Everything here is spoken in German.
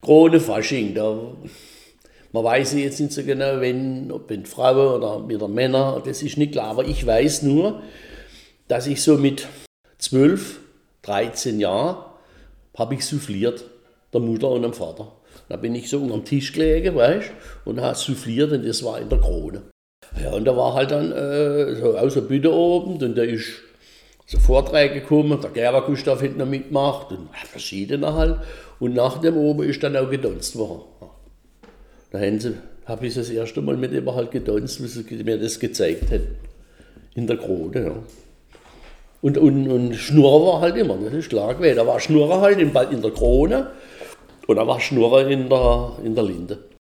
Krone Fasching, man weiß jetzt nicht so genau, ob mit Frauen oder mit Männern, das ist nicht klar. Aber ich weiß nur, dass ich so mit 12, 13 Jahren habe ich souffliert, der Mutter und dem Vater. Da bin ich so unterm Tisch gelegen, weißt, und habe souffliert und das war in der Krone. Ja, und da war halt dann so aus der Bühne oben und da ist so Vorträge gekommen, der Gerhard Gustav hat noch mitgemacht und verschiedene halt. Und nach dem oben ist dann auch gedonst worden. Da habe ich das erste Mal mit ihm halt gedonst, wie sie mir das gezeigt hat. In der Krone, ja. Und Schnurren war halt immer, das ist klar gewesen. Da war Schnurren halt in der Krone und da war Schnurren in der Linde.